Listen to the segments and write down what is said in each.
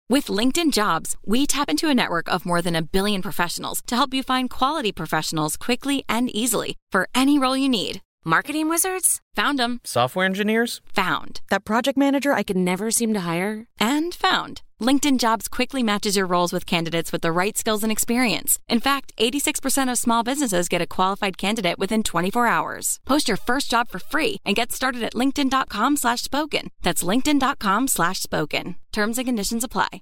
With LinkedIn Jobs, we tap into a network of more than 1 billion professionals to help you find quality professionals quickly and easily for any role you need. Marketing wizards? Found them. Software engineers? Found. That project manager I could never seem to hire? And found. LinkedIn Jobs quickly matches your roles with candidates with the right skills and experience. In fact, 86% of small businesses get a qualified candidate within 24 hours. Post your first job for free and get started at linkedin.com/spoken. That's linkedin.com/spoken. Terms and conditions apply.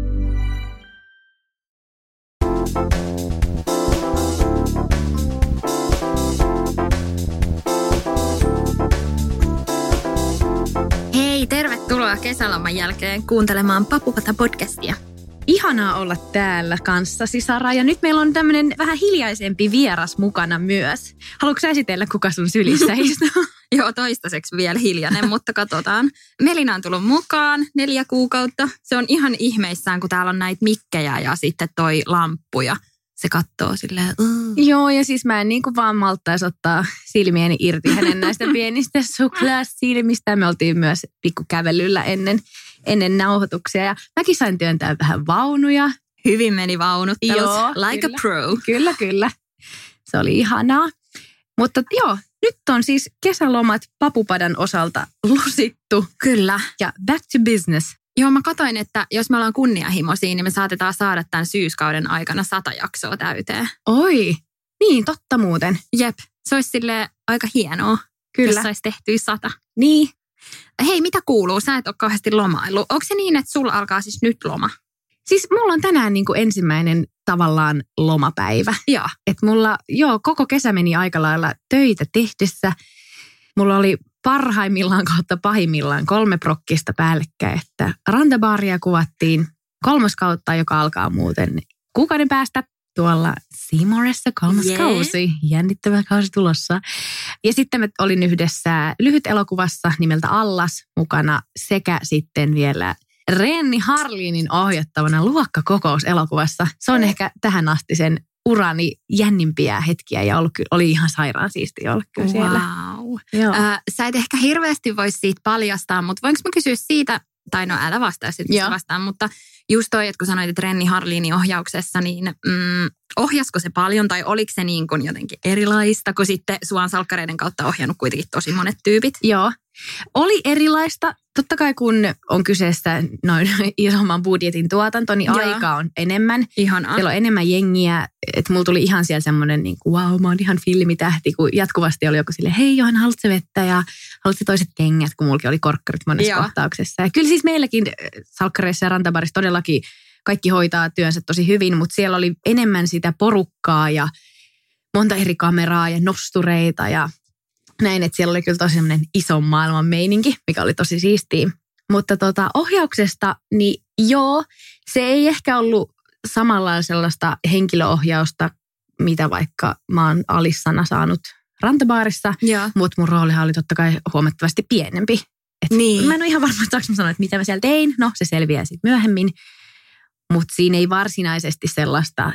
Hei, tervetuloa kesäloman jälkeen kuuntelemaan Papupata-podcastia. Ihanaa olla täällä kanssasi, Sara. Ja nyt meillä on tämmöinen vähän hiljaisempi vieras mukana myös. Haluatko sä esitellä, kuka sun sylissä istuu? Joo, toistaiseksi vielä hiljainen, mutta katsotaan. Melina on tullut mukaan 4 kuukautta. Se on ihan ihmeissään, kun täällä on näitä mikkejä ja sitten toi lamppu ja se katsoo silleen. Joo, ja siis mä en niin kuin vaan malttaisi ottaa silmieni irti hänen näistä pienistä suklaasilmistä. Me oltiin myös pikkukävelyllä ennen nauhoituksia ja mäkin sain työntää vähän vaunuja. Hyvin meni vaunuttelut. Joo, like kyllä. A pro. Kyllä. Se oli ihanaa. Mutta joo, nyt on siis kesälomat Papupadan osalta lusittu. Kyllä. Ja back to business. Joo, mä katsoin, että jos me ollaan kunnianhimoisia, niin me saatetaan saada tämän syyskauden aikana 100 jaksoa täyteen. Oi, niin totta muuten. Jep, se olisi silleen aika hienoa, Kyllä. jos saisi tehtyä 100. Niin. Hei, mitä kuuluu? Sä et ole kauheasti lomaillut. Onko se niin, että sulla alkaa siis nyt loma? Siis mulla on tänään niin kuin ensimmäinen tavallaan lomapäivä. Joo. Että mulla, koko kesä meni aika lailla töitä tehdessä. Mulla oli parhaimmillaan kautta pahimmillaan 3 prokkista päällekkäin, että rantabaaria kuvattiin 3. kautta, joka alkaa muuten kuukauden päästä tuolla Seymourissa 3. kausi. Jännittävä kausi tulossa. Ja sitten mä olin yhdessä lyhyt elokuvassa nimeltä Allas mukana sekä sitten vielä Renni Harlinin ohjattavana luokkakokouselokuvassa. Se on ehkä tähän asti sen urani jännimpiä hetkiä ja oli ihan sairaan siistiä olla kyllä siellä. Wow. Sä et ehkä hirveästi voi siitä paljastaa, mutta voinko mä kysyä siitä, tai no älä vastaa sitten vastaan, mutta just toi, että kun sanoit, että Renni Harlinin ohjauksessa, niin ohjasko se paljon tai oliko se niin kuin jotenkin erilaista, kun sitten Suon salkkareiden kautta ohjannut kuitenkin tosi monet tyypit? Joo, oli erilaista. Totta kai kun on kyseessä noin isomman budjetin tuotanto, niin aikaa on enemmän. Ihanaa. Siellä on enemmän jengiä. Että mulla tuli ihan siellä semmoinen, niin kuin, wow, mä oon ihan filmitähti, kun jatkuvasti oli joku silleen, hei Johan, haluatko vettä ja haluatko toiset kengät, kun mullakin oli korkkarit monessa kohtauksessa. Ja kyllä siis meilläkin salkkareissa ja rantabarissa todellakin kaikki hoitaa työnsä tosi hyvin, mutta siellä oli enemmän sitä porukkaa ja monta eri kameraa ja nostureita ja näin, että siellä oli kyllä tosi semmoinen ison maailman meininki, mikä oli tosi siistiä. Mutta ohjauksesta, niin joo, se ei ehkä ollut samalla sellaista henkilöohjausta, mitä vaikka mä oon Alissana saanut rantabaarissa, mutta mun roolihan oli totta kai huomattavasti pienempi. Niin. Mä en ole ihan varma, että saanko mä sanoa, että mitä mä siellä tein. No, se selviää sitten myöhemmin. Mutta siinä ei varsinaisesti sellaista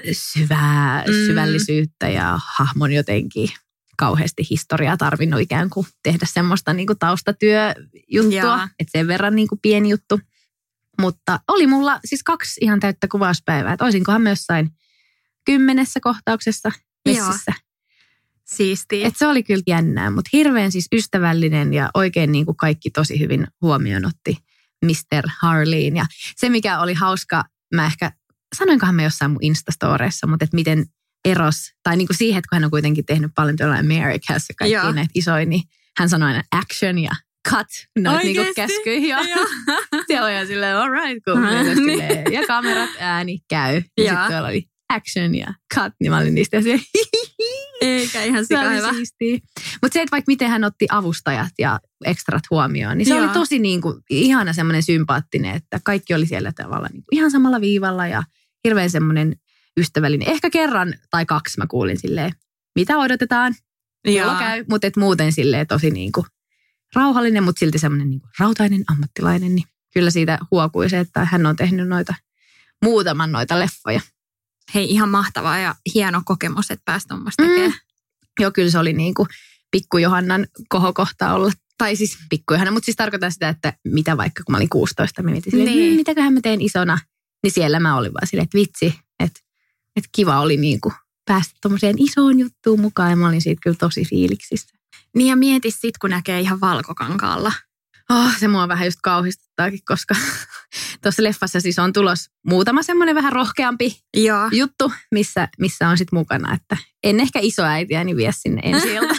syvällisyyttä ja hahmon jotenkin kauheasti historiaa tarvinnut ikään kuin tehdä semmoista niin kuin taustatyöjuttua. Että sen verran niin kuin pieni juttu. Mutta oli mulla siis 2 ihan täyttä kuvauspäivää. Että olisinkohan mä jossain 10 kohtauksessa messissä. Siistiä. Että se oli kyllä jännää, mutta hirveän siis ystävällinen ja oikein niin kuin kaikki tosi hyvin huomioon otti Mr. Harleen. Ja se mikä oli hauska, mä ehkä sanoinkohan mä jossain mun Instastoreissa, mutta että miten eros, tai niin kuin siihen, että kun hän on kuitenkin tehnyt paljon tuolla Americassa ja kaikkia näitä isoja, niin hän sanoi aina action ja cut, noita niin kuin käskyjä. Siellä oli ihan silleen, all right, cool. Ja kamerat, ääni, käy. Ja sitten tuolla oli action ja cut, niin mä olin niistä se eikä ihan sikahyvä. Mutta se, että vaikka miten hän otti avustajat ja ekstrat huomioon, niin se oli tosi niin kuin ihana semmoinen sympaattinen, että kaikki oli siellä tavalla niin kuin ihan samalla viivalla ja hirveän semmoinen ystävällinen. Ehkä kerran tai 2 mä kuulin silleen, mitä odotetaan, kello käy, mutta et muuten silleen tosi niin kuin rauhallinen, mutta silti semmoinen niin kuin rautainen ammattilainen, niin kyllä siitä huokui se, että hän on tehnyt muutaman noita leffoja. Hei, ihan mahtavaa ja hieno kokemus, että pääsi tuommoista tekemään. Joo, kyllä se oli niin kuin pikku Johannan kohokohta olla. Tai siis pikku Johanna, mutta siis tarkoitan sitä, että mitä vaikka kun mä olin 16, mä mietin silleen, mitäköhän mä teen isona. Niin siellä mä olin vaan silleen, että vitsi, että kiva oli niin kuin päästä tommoseen isoon juttuun mukaan. Ja mä olin siitä kyllä tosi fiiliksissä. Niin ja mieti sit, kun näkee ihan valkokankaalla. Se mua vähän just kauhistuttaakin, koska tuossa leffassa siis on tulos muutama semmoinen vähän rohkeampi juttu, missä on sitten mukana, että en ehkä isoäitiäni vie sinne ensi-iltaan.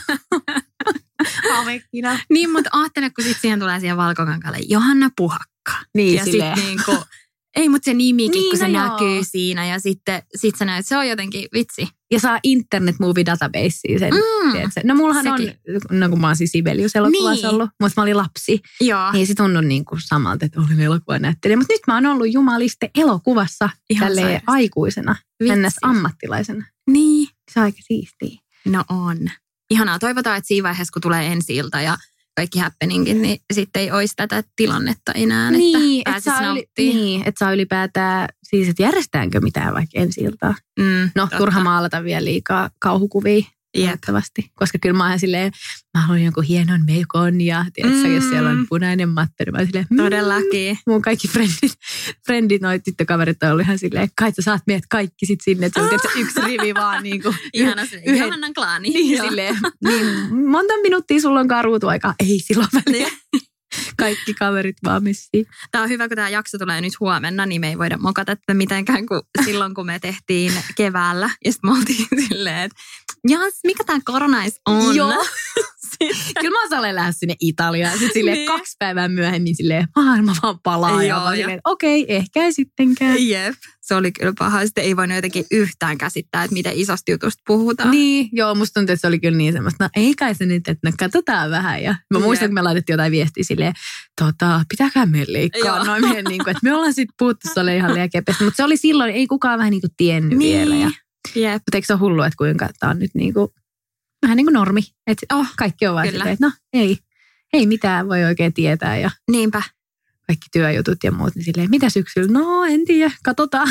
Niin, mutta ajattele, kun sitten siihen tulee siihen valkokankaalle Johanna Puhakka. Niin, ja sitten niinku, ei, mutta se nimikin, niin, kun se näkyy siinä ja sitten sä näet, se on jotenkin vitsi. Ja saa Internet Movie Databaseen sen. No mullahan sekin on, kun mä oon siis Sibelius-elokuvassa ollut, mutta mä olin lapsi. Joo. Niin se tunnut niin kuin samalta, että olin elokuvanäyttelijä. Mutta nyt mä oon ollut jumaliste elokuvassa tälleen aikuisena, ennäs ammattilaisena. Niin. Se on aika siistiä. No on. Ihanaa. Toivotaan, että siinä vaiheessa, kun tulee ensi-ilta ja kaikki happeningit, niin sitten ei olisi tätä tilannetta enää, niin, että pääsisi nauttimaan. Niin, että saa ylipäätään, siis että järjestetäänkö mitään vaikka ensi-iltaa. Turha maalata vielä liikaa kauhukuvia. Jättävästi. Koska kyllä mä oon silleen, mä haluan jonkun hienon meikon ja tiedätkö, jos siellä on punainen matto, niin mä oon silleen, todellakin. Mun kaikki frendit, noi tyttökaverit on ollut ihan silleen, kai sä saat meidät kaikki sit sinne, että se on tietysti yksi rivi vaan niinku. Ihana silleen, Johannan klaani. Niin silleen, niin monta minuuttia sulla onkaan ruutuaikaa. Ei silloin väliä. Kaikki kaverit vaan messiin. Tämä on hyvä, kun tämä jakso tulee nyt huomenna, niin me ei voida mokata tätä mitenkään kuin silloin, kun me tehtiin keväällä. Ja sitten me oltiin silleen, että mikä tämä koronais on? Joo. Kyllä mä osaan lähteä sinne Italiaan. Sitten silleen niin. 2 päivää myöhemmin silleen, maailma vaan palaa. Ja silleen, okei, ehkä ei sittenkään. Jep. Se oli kyllä paha. Sitten ei voinut jotenkin yhtään käsittää, että miten isosta jutusta puhutaan. Niin, joo, musta tuntuu, että se oli kyllä niin semmoista, no ei kai se nyt, että no katsotaan vähän. Ja mä muistan, kun me laitettiin jotain viestiä silleen, pitääkään meidän leikkaa. Noin meidän, niin kuin, että me ollaan sitten puhuttu sulle ihan liian kepeästi. Mutta se oli silloin, ei kukaan vähän niin kuin tiennyt vielä. Ja, mutta eikö se ole hullua, että kuinka tämä on nyt niin kuin, vähän niin kuin normi. Että kaikki on vaan silleen, että no ei mitään voi oikein tietää. Ja niinpä. Kaikki työjutut ja muut, niin silleen, mitä syksyllä? No, en tiedä, katsotaan.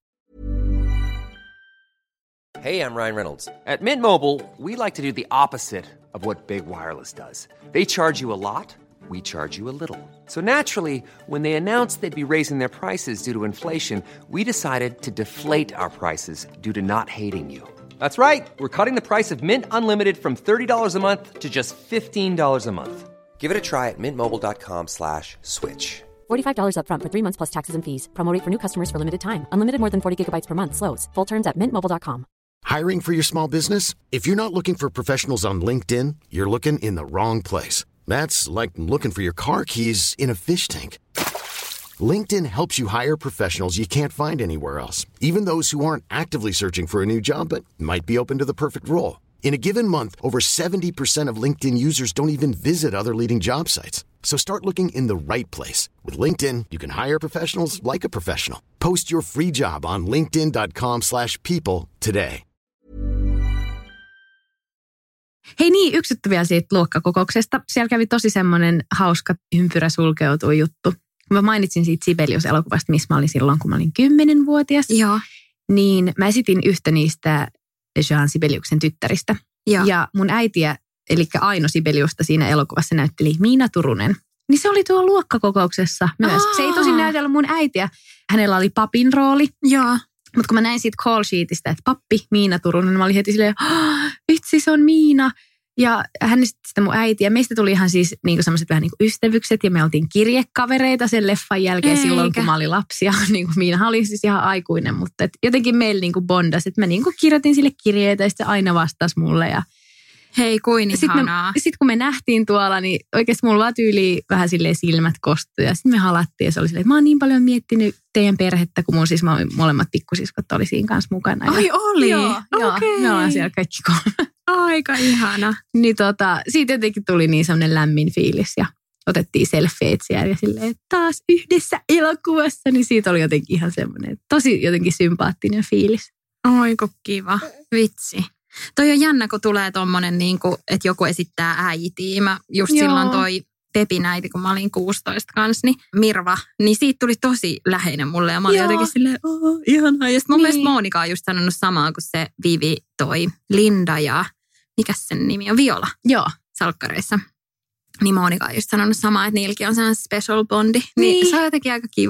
Hey, I'm Ryan Reynolds. At Mint Mobile, we like to do the opposite of what Big Wireless does. They charge you a lot, we charge you a little. So naturally, when they announced they'd be raising their prices due to inflation, we decided to deflate our prices due to not hating you. That's right. We're cutting the price of Mint Unlimited from $30 a month to just $15 a month. Give it a try at mintmobile.com/switch. $45 up front for 3 months plus taxes and fees. Promo rate for new customers for limited time. Unlimited more than 40 gigabytes per month slows. Full terms at mintmobile.com. Hiring for your small business? If you're not looking for professionals on LinkedIn, you're looking in the wrong place. That's like looking for your car keys in a fish tank. LinkedIn helps you hire professionals you can't find anywhere else, even those who aren't actively searching for a new job but might be open to the perfect role. In a given month, over 70% of LinkedIn users don't even visit other leading job sites. So start looking in the right place. With LinkedIn, you can hire professionals like a professional. Post your free job on linkedin.com/people today. Hei niin, yksi juttu vielä siitä luokkakokouksesta. Siellä kävi tosi semmoinen hauska ympyrä sulkeutuu juttu. Mä mainitsin siitä Sibelius-elokuvasta, missä mä olin silloin, kun mä olin 10-vuotias. Joo. Niin mä esitin yhtä niistä Jean Sibeliuksen tyttäristä. Joo. Ja mun äitiä, eli Aino Sibeliusta siinä elokuvassa näytteli Miina Turunen. Niin se oli tuolla luokkakokouksessa myös. Se ei tosin näytellyt mun äitiä. Hänellä oli papin rooli. Joo. Mutta kun mä näin siitä call sheetistä, että pappi Miina Turunen, mä olin heti silleen, vitsi se on Miina. Ja hän sitä mun äiti. Ja meistä tuli ihan siis niinku semmoiset vähän niinku ystävykset. Ja me oltiin kirjekavereita sen leffan jälkeen silloin, kun mä olin lapsi. Ja niinku Miinahan oli siis ihan aikuinen. Mutta jotenkin meillä niinku bondasi. Että mä niinku kirjoitin sille kirjeitä ja sitten se aina vastasi mulle. Ja hei, kuin ihanaa. Sitten kun me nähtiin tuolla, niin oikeasti mulla vaan tyyliin vähän silleen silmät kostui. Ja sitten me halattiin ja se oli silleen, että mä oon niin paljon miettinyt teidän perhettä, kun mun siis molemmat pikkusiskot oli siinä kanssa mukana. Ai oli? Joo, me ollaan siellä kaikki 3. Aika ihana. Niin siitä jotenkin tuli niin semmoinen lämmin fiilis ja otettiin selfieet siellä ja silleen, taas yhdessä elokuvassa. Niin siitä oli jotenkin ihan semmoinen tosi jotenkin sympaattinen fiilis. Oiko kiva. Vitsi. Toi on jännä, kun tulee tommonen, niin kuin, että joku esittää äitiä. Mä just silloin toi Pepin äiti, kun mä olin 16 kanssa, niin Mirva, niin siitä tuli tosi läheinen mulle. Ja mä olin jotenkin silleen, ihanaa. Ja sitten mun mielestä Monika on just sanonut samaa kuin se Vivi, toi Linda ja mikäs sen nimi on? Viola. Joo. Salkkareissa. Niin Monika on just sanonut samaa, että niilläkin on sellainen special bondi. Niin se on jotenkin aika kiva.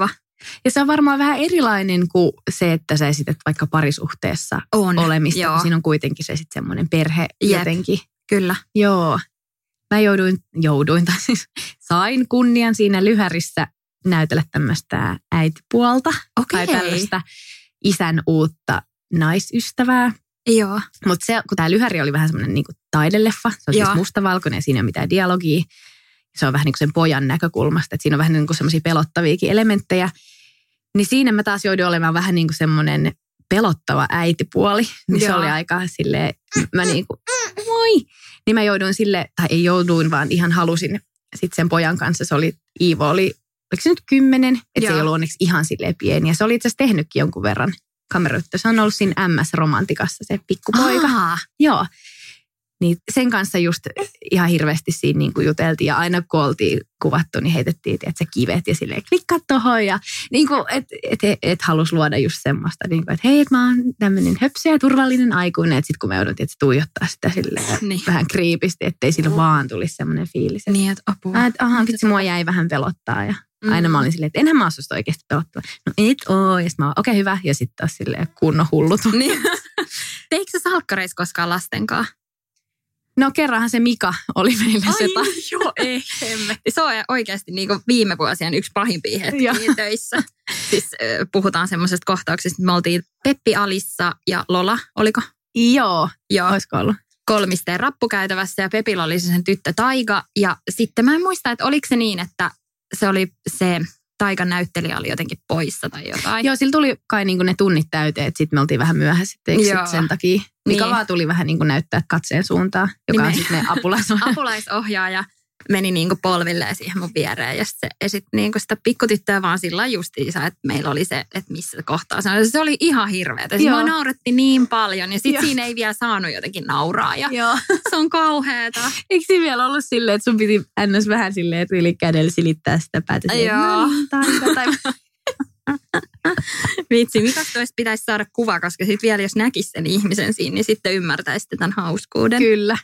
Ja se on varmaan vähän erilainen kuin se, että sä esität vaikka parisuhteessa olemista. Kun siinä on kuitenkin se sitten semmoinen perhe jotenkin. Kyllä. Joo. Mä jouduin tai siis sain kunnian siinä Lyhärissä näytellä tämmöistä äitipuolta. Okei. Tai tällaista isän uutta naisystävää. Joo. Mutta se, kun tämä Lyhäri oli vähän semmoinen niinku taideleffa, se on siis mustavalkoinen ja siinä ei ole mitään dialogia. Se on vähän niin kuin sen pojan näkökulmasta, että siinä on vähän niin kuin semmoisia pelottaviakin elementtejä. Niin siinä mä taas joudun olemaan vähän niin kuin semmoinen pelottava äitipuoli. Niin se oli aika silleen, mä niin kuin, moi. Niin mä jouduin sille, tai ei jouduin, vaan ihan halusin sitten sen pojan kanssa. Se oli, Iivo oli, oliko se nyt 10? Että se ei ollut onneksi ihan silleen pieni. Ja se oli itse asiassa tehnytkin jonkun verran kameroita. Se on ollut siinä MS-romantikassa se pikkupoika. Joo. Niin sen kanssa just ihan hirveästi siinä niin kuin juteltiin ja aina kun oltiin kuvattu, niin heitettiin että se kivet ja silleen klikkaa tohon. Ja niin kuin, et halus luoda just semmoista, niin kuin, että hei, mä oon tämmöinen höpsö ja turvallinen aikuinen. Että sit kun me jouduttiin, että se tuijottaa sitä silleen vähän kriipisti, ettei sillä vaan tulisi semmoinen fiilis. Niin, että apua. Että vitsi, mua jäi vähän pelottaa ja aina mä olin silleen, että enhän mä asusta oikeasti pelottava. No et oo. Ja sitten mä okei, hyvä. Ja sitten taas silleen kunnon hullut. Niin. Teikö sä salkkareissa koskaan lastenkaan? No kerranhan se Mika oli meille se. Joo, ei hemmetti. Se on oikeasti niin kuin viime vuosien yksi pahimpia hetkiä töissä. Siis puhutaan semmoisesta kohtauksesta, että me oltiin Peppi, Alissa ja Lola, oliko? Joo. Olisiko ollut? Kolmisteen rappukäytävässä ja Pepillä oli sen tyttö Taiga. Ja sitten mä en muista, että oliko se niin, että se oli se Taigan näyttelijä oli jotenkin poissa tai jotain. Joo, sillä tuli kai niinku ne tunnit täyteen, että sitten me oltiin vähän myöhässä sen takia. Mika vaan tuli vähän niinku näyttää katseen suuntaan, joka on sitten apulaisohjaaja meni niinku polvilleen siihen mun viereen ja sitten niinku sitä pikkutyttöä vaan sillä justiinsa, että meillä oli se, että missä kohtaa se oli ihan hirveätä. Mua nauretti niin paljon ja sitten siinä ei vielä saanut jotenkin nauraa ja se on kauheata. Eikö siinä vielä ollut silleen, että sun piti ns. Vähän silleen, että yli kädellä silittää sitä päätä? Joo. Vitsi, mikä toista pitäisi saada kuva, koska sitten vielä jos näkisi sen ihmisen siinä, niin sitten ymmärtäisitte tämän hauskuuden. Kyllä.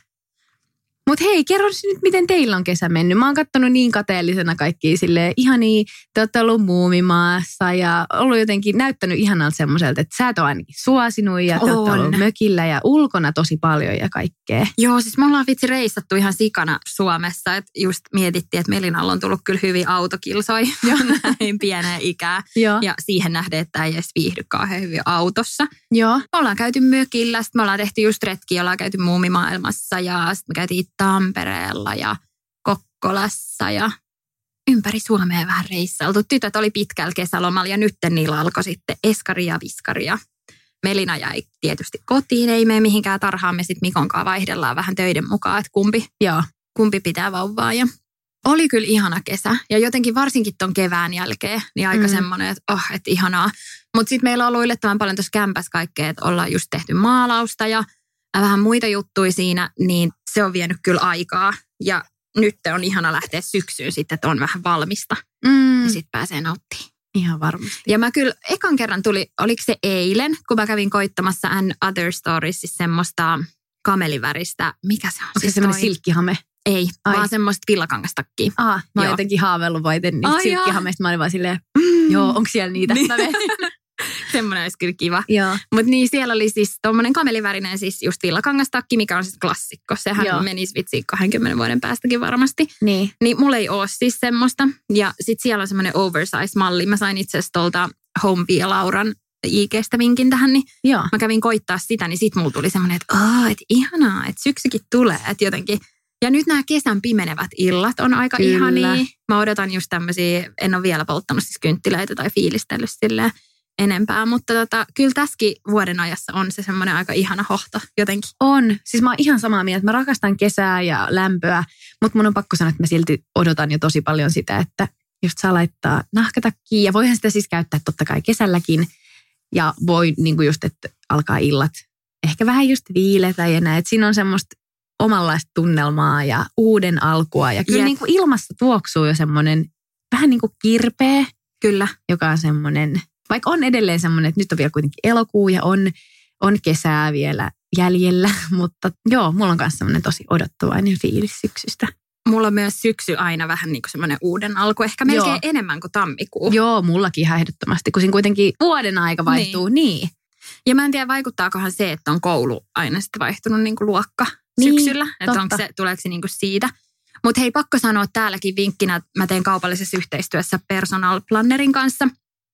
Mutta hei, kerro nyt, miten teillä on kesä mennyt. Mä oon katsonut niin kateellisena kaikkia silleen ihania, te ootte ollut Muumimaassa ja ollut jotenkin näyttänyt ihanalta semmoiselta, että sä et ole ainakin suosinut ja te ootte ollut mökillä ja ulkona tosi paljon ja kaikkea. Joo, siis me ollaan vitsi reissattu ihan sikana Suomessa, että just mietittiin, että Melinalla on tullut kyllä hyvin autokilsoi näin pieneen ikään. Ja siihen nähden, että ei edes viihdy kauhean hyvin autossa. Joo. Me ollaan käyty mökillä, sitten me ollaan tehty just retkiä, ollaan käyty Muumimaailmassa ja sitten me käytiin Tampereella ja Kokkolassa ja ympäri Suomea vähän reissailtu. Tytöt oli pitkällä kesälomalla ja nyt niillä alkoi sitten eskari ja viskari. Ja Melina jäi tietysti kotiin, ei mene mihinkään tarhaan. Me sitten Mikonkaan vaihdellaan vähän töiden mukaan, että kumpi pitää vauvaa. Ja oli kyllä ihana kesä ja jotenkin varsinkin ton kevään jälkeen, niin aika semmoinen, että että ihanaa. Mutta sitten meillä on ollut yllättävän paljon tuossa kämpässä kaikkea, että ollaan just tehty maalausta ja vähän muita juttuja siinä, niin se on vienyt kyllä aikaa. Ja nyt on ihana lähteä syksyyn sitten, että on vähän valmista. Ja sitten pääsee nauttimaan. Ihan varmasti. Ja mä kyllä ekan kerran oliko se eilen, kun mä kävin koittamassa And Other Stories, siis semmoista kameliväristä. Mikä se on? Onko se semmoinen silkkihame? Ei, vaan semmoista villakangastakkiä. Mä oon jotenkin haaveillut vaiten niistä silkkihameista. Mä olin vaan silleen, joo, onko siellä niitä? Niin. Semmoinen olisi kyllä kiva. Mutta niin siellä oli siis tommonen kamelivärinen siis just villakangastakki, mikä on siis klassikko. Sehän menisi vitsi 20 vuoden päästäkin varmasti. Niin mulla ei ole siis semmoista. Ja sit siellä on semmoinen oversize-malli. Mä sain itse asiassa tuolta Homeby ja Lauran IG:stä vinkin tähän, niin mä kävin koittaa sitä, niin sit mulla tuli semmoinen, että ihanaa, että syksykin tulee, että jotenkin. Ja nyt nämä kesän pimenevät illat on aika ihania. Mä odotan just tämmöisiä, en ole vielä polttanut siis kynttilöitä tai fiilistellyt silleen enempää, mutta kyllä tässäkin vuoden ajassa on se semmoinen aika ihana hohto jotenkin. On. Siis mä oon ihan samaa mieltä. Mä rakastan kesää ja lämpöä, mutta mun on pakko sanoa, että mä silti odotan jo tosi paljon sitä, että just saa laittaa nahkatakkiin ja voihan sitä siis käyttää totta kai kesälläkin. Ja voi niinku just, että alkaa illat ehkä vähän just viiletä ja näin. Että siinä on semmoista omanlaista tunnelmaa ja uuden alkua. Ja kyllä niinku ilmassa tuoksuu jo semmoinen vähän niin kuin kirpeä. Kyllä. Joka on semmoinen, vaikka on edelleen semmoinen, että nyt on vielä kuitenkin elokuu ja on kesää vielä jäljellä. Mutta joo, mulla on myös semmoinen tosi odottavainen fiilis syksystä. mulla on myös syksy aina vähän niin kuin semmoinen uuden alku. Ehkä melkein enemmän kuin tammikuu. Joo, mullakin ihan ehdottomasti, kun siinä kuitenkin vuoden aika vaihtuu. Niin. Ja mä en tiedä, vaikuttaakohan se, että on koulu aina sitten vaihtunut niin kuin luokka syksyllä. Että tuleeko se niin kuin siitä. Mutta hei, pakko sanoa täälläkin vinkkinä, että mä teen kaupallisessa yhteistyössä personal plannerin kanssa.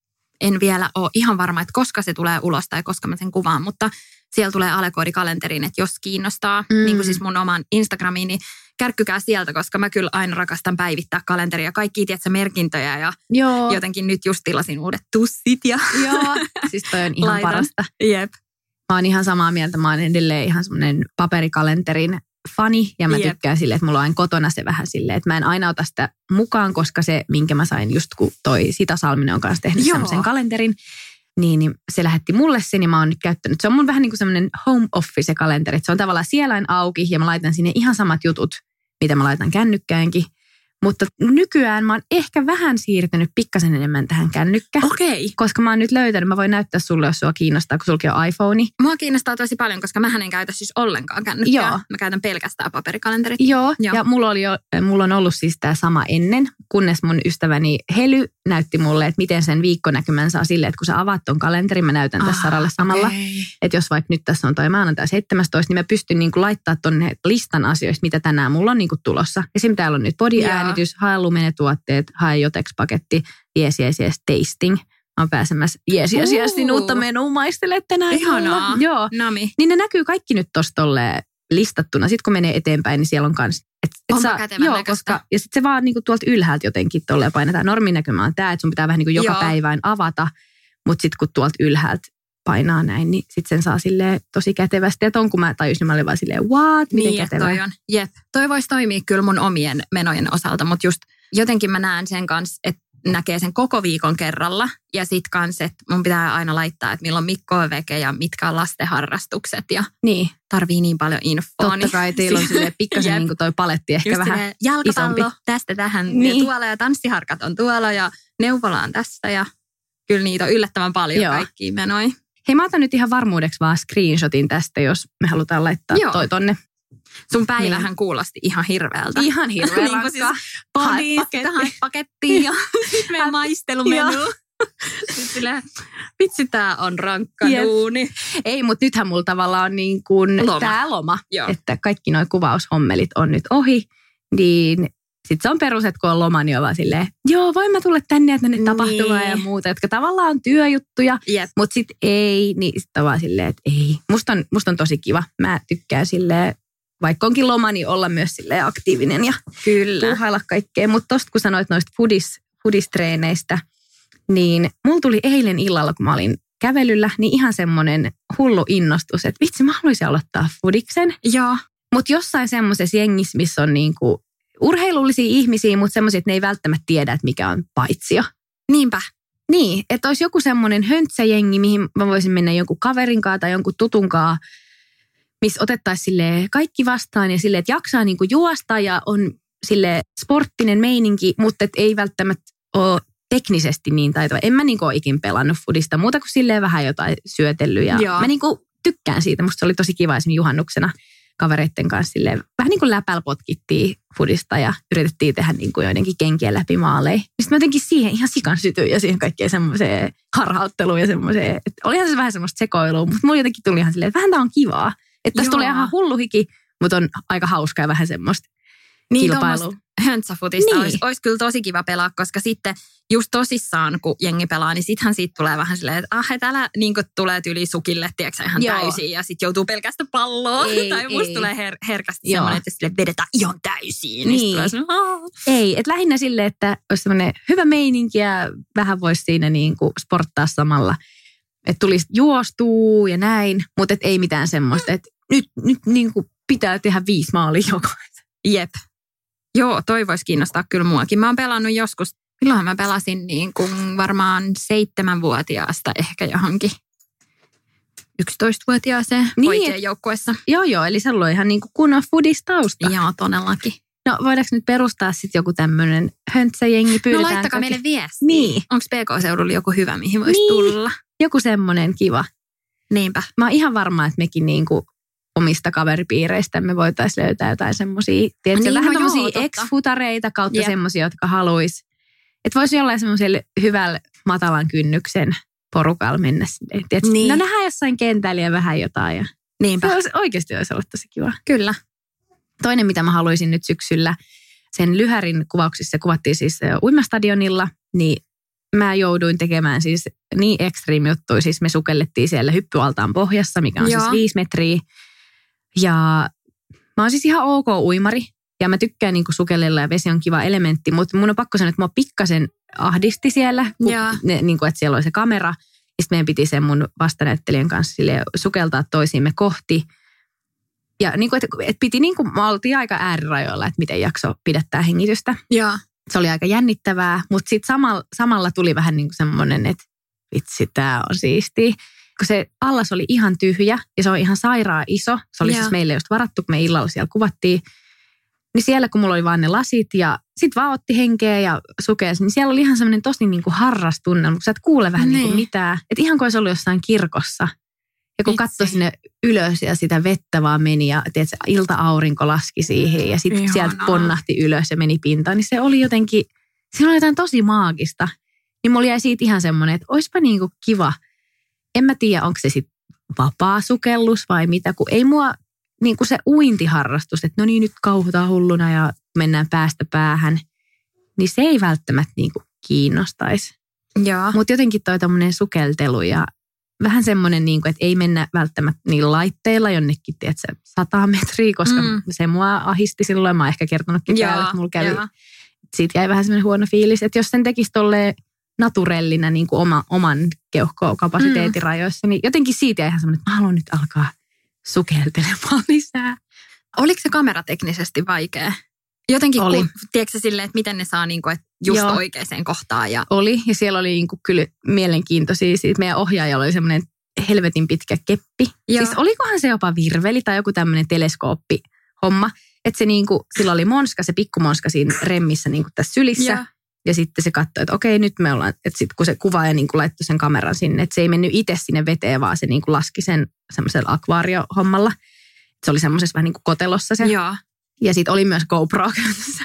En vielä ole ihan varma, että koska se tulee ulos tai koska mä sen kuvaan, mutta siellä tulee alekoodikalenteriin, että jos kiinnostaa, niin kuin siis mun oman Instagramiin, niin kärkkykää sieltä, koska mä kyllä aina rakastan päivittää kalenteria. Kaikkia, tiedätkö, merkintöjä ja jotenkin nyt just tilasin uudet tussit. Ja joo, siis toi on ihan parasta. Jep. Mä oon ihan samaa mieltä, mä oon edelleen ihan semmoinen paperikalenterin fani ja mä tykkään silleen, että mulla on aina kotona se vähän silleen, että mä en aina ota sitä mukaan, koska se, minkä mä sain just kun toi Sita Salminen on kanssa tehnyt semmoisen kalenterin, niin se lähetti mulle sen ja mä oon nyt käyttänyt. Se on mun vähän niin kuin semmoinen home office kalenteri, että se on tavallaan sielain auki ja mä laitan sinne ihan samat jutut, mitä mä laitan kännykkäänkin. Mutta nykyään mä oon ehkä vähän siirtynyt pikkasen enemmän tähän kännykkään. Okei. Koska mä oon nyt löytänyt, mä voin näyttää sulle, jos sua kiinnostaa, kun sulki on iPhone. Mua kiinnostaa tosi paljon, koska mähän en käytä siis ollenkaan kännykkää. Joo. Mä käytän pelkästään paperikalenterit. Joo. Ja mulla on ollut siis tää sama ennen, kunnes mun ystäväni Hely näytti mulle, että miten sen viikkonäkymän saa silleen, että kun sä avaat ton kalenterin, mä näytän tässä Saralle samalla. Okay. Että jos vaikka nyt tässä on toi maanantai 17, niin mä pystyn niinku laittaa tonne listan asioista, mitä tänään mulla on niinku tulossa. Esimerkiksi täällä on nyt body-äänitys, hae lumenetuotteet, hae Jotex-paketti, yes, tasting. Mä oon pääsemässä uutta menua maistelemaan tänään. Ihanaa. Joo. Nami. Niin ne näkyy kaikki nyt tossa tolleen listattuna. Sitten kun menee eteenpäin, niin siellä on kans. Onpa kätevän näköistä. Ja sitten se vaan niinku tuolta ylhäältä jotenkin tolleen painetaan. Norminäkymä on tää, että sun pitää vähän niinku joka päiväin avata. Mutta sitten kun tuolta ylhäältä painaa näin, niin sitten sen saa silleen tosi kätevästi. Ja ton kun mä tajusin, mä olin vaan silleen, what? Miten niin, kätevä? Toi on. Jep. Toi voisi toimia kyllä mun omien menojen osalta, mutta just jotenkin mä näen sen kanssa, että näkee sen koko viikon kerralla. Ja sit kans, että mun pitää aina laittaa, että milloin Mikko on veke ja mitkä on lastenharrastukset. Ja tarvii niin paljon infoa. Totta kai teillä on silleen pikkasen niin kuin toi paletti ehkä just vähän jalkapallo isompi. Tästä tähän ja tuolla ja tanssiharkat on tuolla ja neuvola on tässä. Ja kyllä niitä on yllättävän paljon kaikkia menoja. Hei, mä otan nyt ihan varmuudeksi vaan screenshotin tästä, jos me halutaan laittaa toi tonne. Sun päivähän kuulosti ihan hirveältä. Ihan hirveältä. Niin siis pakettiin ja sitten meidän maistelumenu. Sitten vitsi, tää on rankka duuni. Ei, mutta nythän mulla tavallaan on niin kuin tää loma. Että kaikki noi kuvaushommelit on nyt ohi. Niin sitten se on perus, että kun on loma, niin on vaan silleen, voin mä tulla tänne ja tänne tapahtumaan ja muuta, jotka tavallaan on työjuttuja, mutta sitten ei, niin sitten on vaan silleen, että ei. Musta on tosi kiva. Mä tykkään silleen, vaikka onkin loma, niin olla myös silleen aktiivinen ja puuhailla kaikkea. Mutta tosta kun sanoit noista foodistreeneistä, niin mulla tuli eilen illalla, kun mä olin kävelyllä, niin ihan semmoinen hullu innostus, että vitsi, mä haluaisin aloittaa foodiksen. Joo. Mutta jossain semmoisessa jengissä, missä on niinku urheilullisia ihmisiä, mutta semmoisia, että ne ei välttämättä tiedä, että mikä on paitsio. Niinpä. Niin, että olisi joku semmoinen höntsäjengi, mihin mä voisin mennä jonkun kaverinkaan tai jonkun tutunkaan, missä otettaisiin silleen kaikki vastaan ja silleen, että jaksaa niinku juosta ja on silleen sporttinen meininki, mutta et ei välttämättä ole teknisesti niin taitava. En mä niinku ole ikin pelannut foodista muuta kuin silleen vähän jotain syötellyt ja mä niinku tykkään siitä. Musta se oli tosi kiva esimerkiksi juhannuksena kavereitten kanssa silleen, vähän niin kuin läpällä potkittiin foodista ja yritettiin tehdä niin kuin joidenkin kenkien läpi maaleja. Sitten mä jotenkin siihen ihan sikan sytyin ja siihen kaikkeen semmoiseen harhautteluun ja semmoiseen, että olihan se vähän semmoista sekoilua, mutta mulla jotenkin tuli ihan silleen, että vähän tää on kivaa. Että tästä tulee ihan hullu hiki, mutta on aika hauskaa ja vähän semmoista kilpailua. Höntsäfutista olisi kyllä tosi kiva pelaa, koska sitten just tosissaan, kun jengi pelaa, niin sittenhän siitä tulee vähän silleen, että älä niin tulee tyli sukille, tiedätkö ihan täysin, ja sitten joutuu pelkästään palloon. Tai musta tulee herkästi semmoinen, että sille vedetään ihan täysin. Niin. Ei, että lähinnä silleen, että olisi semmoinen hyvä meininki ja vähän voisi siinä niin kuin sporttaa samalla. Että tulisi juostua ja näin, mutta et ei mitään semmoista, että nyt niin kuin pitää tehdä 5 maalia jokaisen. Jep. Joo, toi voisi kiinnostaa kyllä muakin. Mä oon pelannut joskus, milloinhan mä pelasin niin kuin varmaan 7-vuotiaasta ehkä johonkin 11-vuotiaaseen poikien joukkueessa. Joo, eli se on ihan niin kuin kunnon foodistausta. Joo, todellakin. No voidaanko nyt perustaa sitten joku tämmöinen höntsäjengi? No laittakaa meille viestiä. Niin. Onko PK-seudulla joku hyvä, mihin voisi tulla? Joku semmoinen kiva. Niinpä. Mä oon ihan varma, että mekin niinku omista kaveripiireistä me voitaisiin löytää jotain semmoisia, tiedätkö, vähän tommosia ex-futareita kautta semmoisia, jotka haluaisi. Että voisi jollain semmoiselle hyvällä matalan kynnyksen porukalla mennä. Niin. No nähdään jossain kentällä ja vähän jotain. Ja niinpä. Oikeasti olisi ollut tosi kiva. Kyllä. Toinen, mitä mä haluaisin nyt syksyllä, sen Lyhärin kuvauksissa kuvattiin siis uimastadionilla, niin mä jouduin tekemään siis niin extreme juttuja. Siis me sukellettiin siellä hyppyaltaan pohjassa, mikä on siis 5 metriä. Ja mä oon siis ihan ok uimari. Ja mä tykkään niinku sukellella ja vesi on kiva elementti, mutta mun on pakko sanoa, että mua pikkasen ahdisti siellä, niinku, että siellä oli se kamera. Ja sitten meidän piti sen mun vastanäyttelijän kanssa sukeltaa toisiimme kohti. Ja niinku, että piti niinku, me oltiin aika äärirajoilla, että miten jakso pidättää hengitystä. Ja. Se oli aika jännittävää, mutta sitten samalla tuli vähän niinku semmoinen, että vitsi, tää on siistiä. Kun se allas oli ihan tyhjä ja se on ihan sairaan iso. Se oli siis meille just varattu, kun me illalla siellä kuvattiin. Niin siellä, kun mulla oli vaan ne lasit ja sit vaan otti henkeä ja sukelsi, niin siellä oli ihan semmoinen tosi niin kuin harrastunnelma, kun sä et kuule vähän niin kuin mitään. Että ihan kuin olisi ollut jossain kirkossa. Ja kun katsoi sinne ylös ja sitä vettä vaan meni ja tiedätkö, ilta-aurinko laski siihen ja sitten sieltä ponnahti ylös ja meni pintaan, niin se oli jotenkin, siinä oli jotain tosi maagista. Niin mulla jäi siitä ihan semmoinen, että oispa niin kuin kiva. En mä tiedä, onko se sitten vapaa sukellus vai mitä, kun ei mua niin kuin se uintiharrastus, että no niin nyt kauhutaan hulluna ja mennään päästä päähän, niin se ei välttämättä niin kuin kiinnostaisi. Mutta jotenkin toi tommoinen sukeltelu ja vähän semmoinen, niin kuin, että ei mennä välttämättä niillä laitteilla jonnekin, tiedätkö, 100 metriä, koska se mua ahisti silloin. Mä oon ehkä kertonutkin täällä, että mulla kävi. Siitä jäi vähän semmoinen huono fiilis, että jos sen tekisi tolleen naturellina niin kuin oman keuhkokapasiteetin rajoissa, niin jotenkin siitä jäi ihan semmoinen, että mä haluan nyt alkaa sukeltelemaan lisää. Oliko se kamerateknisesti vaikea? Jotenkin, tiedätkö silleen, että miten ne saa niinku, että just oikeaan kohtaan? Ja oli, ja siellä oli niinku kyllä mielenkiintoisia. Siis meidän ohjaajalla oli semmoinen helvetin pitkä keppi. Siis olikohan se jopa virveli tai joku tämmöinen teleskooppihomma. Että se niinku, sillä oli monska, se pikkumonska siinä remmissä niinku tässä sylissä. Ja sitten se katsoi, että okei, nyt me ollaan, että sitten kun se kuvaaja niinku laittoi sen kameran sinne, että se ei mennyt itse sinne veteen, vaan se niinku laski sen semmoisella akvaariohommalla. Se oli semmoisessa vähän niin kuin kotelossa se. Ja sitten oli myös GoPro käytössä.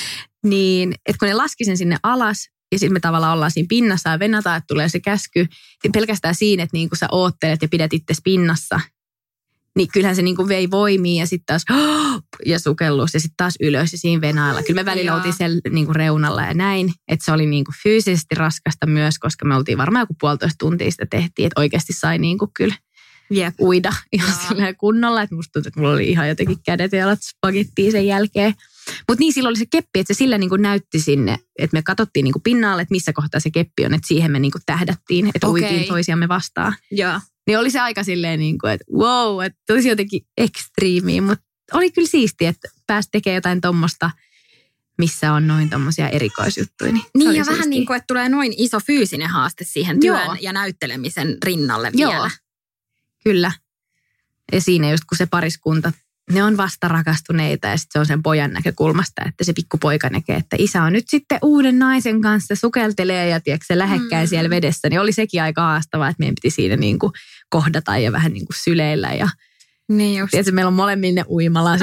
Niin, että kun ne laski sen sinne alas, ja sitten me tavallaan ollaan siinä pinnassa ja venataan, että tulee se käsky. Pelkästään siinä, että niin kun sä oottelet ja pidät itsesi pinnassa, niin kyllähän se niin kuin vei voimia ja sitten taas ja sukellus ja sitten taas ylös ja siinä venailla. Kyllä me välillä oltiin siellä niin kuin reunalla ja näin, että se oli niin kuin fyysisesti raskasta myös, koska me oltiin varmaan joku 1,5 tuntia sitä tehtiin, että oikeasti sai niin kuin kyllä uida ihan silleen kunnolla, että musta tuntuu, että mulla oli ihan jotenkin kädet ja jalat spagettiin sen jälkeen. Mutta niin silloin oli se keppi, että se sillä niin kuin näytti sinne, että me katsottiin niin kuin pinnalle, että missä kohtaa se keppi on, että siihen me niin kuin tähdättiin, että uitiin toisiamme vastaan. Niin oli se aika silleen niin kuin, että wow, että tosi jotenkin ekstriimiä, mutta oli kyllä siistiä, että pääsi tekemään jotain tommoista, missä on noin tommosia erikoisjuttuja. Niin ja vähän niin kuin, että tulee noin iso fyysinen haaste siihen työn ja näyttelemisen rinnalle vielä. Kyllä. Ja siinä just kun se pariskunta, ne on vasta rakastuneita ja sitten se on sen pojan näkökulmasta, että se pikkupoika näkee, että isä on nyt sitten uuden naisen kanssa sukeltelee ja tiedätkö, se lähekkäin siellä vedessä. Niin oli sekin aika haastavaa, että meidän piti siinä niin kuin kohdata ja vähän niin kuin syleillä ja niin just. Tiedätkö, meillä on molemmin ne uimalla.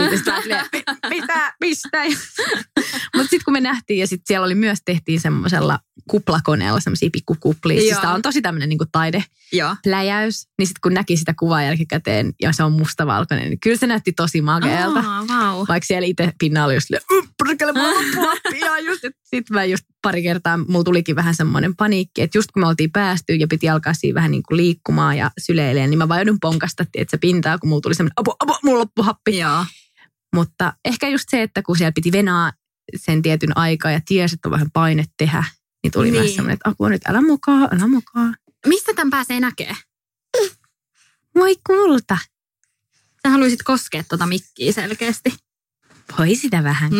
Mistä? Mutta sitten kun me nähtiin ja sitten siellä oli myös tehtiin semmoisella kuplakoneella semmoisia pikkukuplia. Siis tämä on tosi tämmöinen niinku taidepläjäys. Niin sitten kun näki sitä kuvaa jälkikäteen ja se on mustavalkoinen, niin kyllä se näytti tosi makealta. Wow. Vaikka siellä itse pinnalla oli just sitten mä just pari kertaa, mulla tulikin vähän semmoinen paniikki, että just kun me oltiin päästy ja piti alkaa siinä vähän niin kuin liikkumaan ja syleilemään, niin mä vaan joudun ponkasta, että se pintaa, kun mulla tuli semmoinen, mulla loppu happi. Mutta ehkä just se, että kun siellä piti venaa sen tietyn aikaa ja tiesi, että on vähän paine tehdä, niin tuli myös semmoinen, että apua nyt, älä mukaan. Mistä tämän pääsee näkee? Moi kulta. Sä haluaisit koskea tuota mikkiä selkeästi. Voi sitä vähän.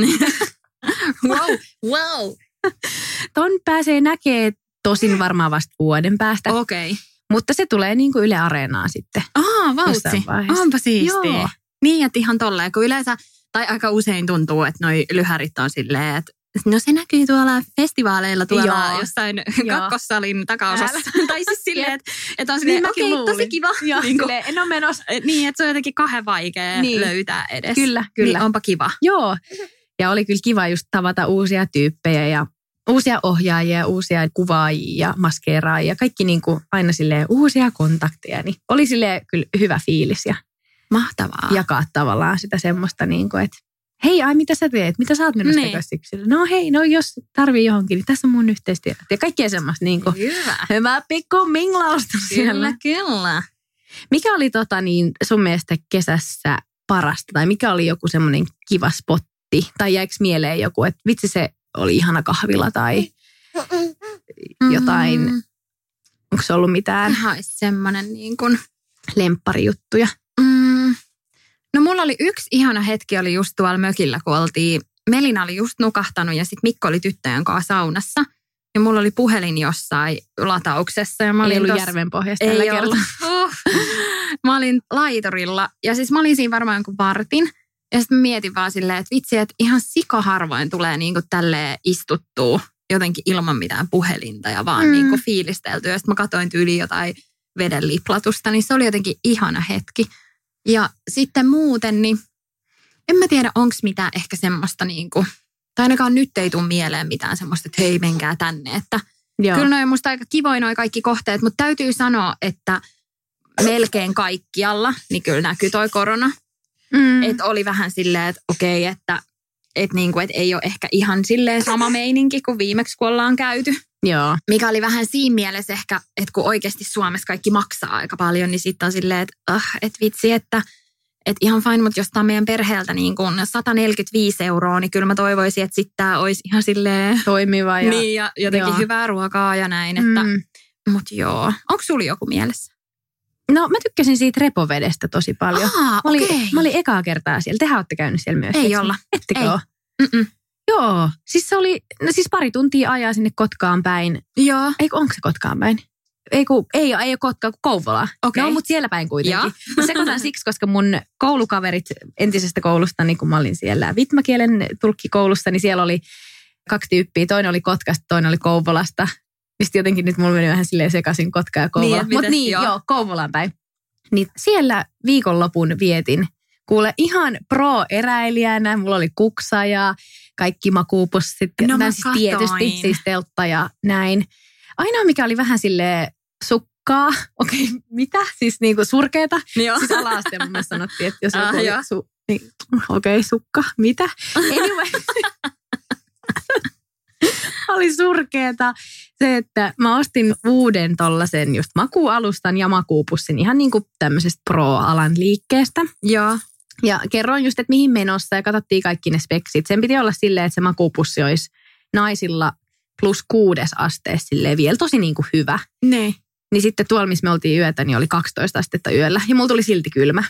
Wow. Ton pääsee näkee tosin varmaan vasta vuoden päästä. Okei. Mutta se tulee niin kuin Yle Areenaan sitten. Vautsi. Onpa siistiä. Niin, että ihan tolleen, kun yleensä, tai aika usein tuntuu, että noi lyhärit on silleen, että no se näkyy tuolla festivaaleilla tuolla jossain kakkossalin takaosassa. Tai siis silleen, että on silleen, okei, tosi kiva. Joo, niin silleen, en ole menossa. Niin, että se on jotenkin kahden vaikea löytää edes. Kyllä. Niin onpa kiva. Joo, ja oli kyllä kiva just tavata uusia tyyppejä ja uusia ohjaajia, uusia kuvaajia, maskeeraajia. Kaikki niin kuin aina silleen uusia kontakteja. Niin oli silleen kyllä hyvä fiilis ja mahtavaa. Jakaa tavallaan sitä semmoista niin kuin, että hei, mitä sä teet? Mitä sä oot menossa tekemään syksyllä? No hei, jos tarvii johonkin, niin tässä on mun yhteistyöt. Ja kaikkea semmoista niin kuin hyvä pikku minglausta siellä. Kyllä. Mikä oli sun mielestä kesässä parasta? Tai mikä oli joku semmoinen kiva spotti? Tai jäikö mieleen joku, että vitsi se oli ihana kahvila tai jotain. Onko se ollut mitään? Olisi semmoinen niin kuin lempparijuttuja. No mulla oli yksi ihana hetki, oli just tuolla mökillä, kun oltiin. Melina oli just nukahtanut ja sitten Mikko oli tyttöjen kanssa saunassa. Ja mulla oli puhelin jossain latauksessa. Ja mä olin ei ollut järven pohjassa tällä kertaa. Mä olin laiturilla ja siis mä olin siinä varmaan jonkun vartin. Ja sitten mä mietin vaan silleen, että vitsi, että ihan sikaharvoin tulee niinku tälleen istuttua jotenkin ilman mitään puhelinta ja vaan niinku fiilisteltyä. Ja sitten mä katsoin tyyliin jotain veden liplatusta, niin se oli jotenkin ihana hetki. Ja sitten muuten, niin en mä tiedä, onko mitään ehkä semmoista niinku, tai ainakaan nyt ei tule mieleen mitään semmoista, että hei, menkää tänne. Että kyllä noi on musta aika kivoja noi kaikki kohteet, mutta täytyy sanoa, että melkein kaikkialla, niin kyllä näkyy toi korona. Että oli vähän silleen, että okei, että niinku, et ei ole ehkä ihan silleen sama meininki kuin viimeksi, kun ollaan käyty. Joo. Mikä oli vähän siinä mielessä ehkä, että kun oikeasti Suomessa kaikki maksaa aika paljon, niin sitten on silleen, että vitsi, että ihan fine, mutta jos tämä on meidän perheeltä niin kuin 145 €, niin kyllä mä toivoisin, että sitten tämä olisi ihan silleen toimiva ja jotenkin hyvää ruokaa ja näin. Mutta joo, onko sulla joku mielessä? No mä tykkäsin siitä repovedestä tosi paljon. Mä olin ekaa kertaa siellä. Tehän olette käynyt siellä myös. Ei olla. Ettekö ole? Joo. Siis se oli, pari tuntia ajaa sinne Kotkaan päin. Joo. Onko se Kotkaan päin? Ei ole Kotkaan, kuin Kouvola. Okay. No, mutta siellä päin kuitenkin. Mä sekoitan siksi, koska mun koulukaverit entisestä koulusta, niin kun mä olin siellä vitmakielen tulkkikoulussa, niin siellä oli 2 tyyppiä. Toinen oli Kotkasta, toinen oli Kouvolasta. Sitten jotenkin nyt mulla meni vähän silleen sekaisin Kotka ja Kouvola. Mutta joo, Kouvolaan päin. Niin siellä viikonlopun vietin. Kuule, ihan pro-eräilijänä. Mulla oli kuksa ja kaikki makuupussit. No mä siis tietysti, siis teltta ja näin. Ainoa mikä oli vähän silleen sukkaa. Okei, mitä? Siis niinku surkeeta. Siis ala-asteen mun mielestä sanottiin, että jos joku oli niin, okei, sukka. Mitä? Anyway. Oli surkeeta se, että mä ostin uuden tollasen just makuualustan ja makuupussin ihan niin kuin tämmöisestä pro-alan liikkeestä. Joo. Ja kerroin just, että mihin menossa ja katsottiin kaikki ne speksit. Sen piti olla silleen, että se makuupussi olisi naisilla +6 asteessa silleen vielä tosi niin kuin hyvä. Ne. Niin sitten tuolla, missä me oltiin yötä, niin oli 12 astetta yöllä ja mulla tuli silti kylmä.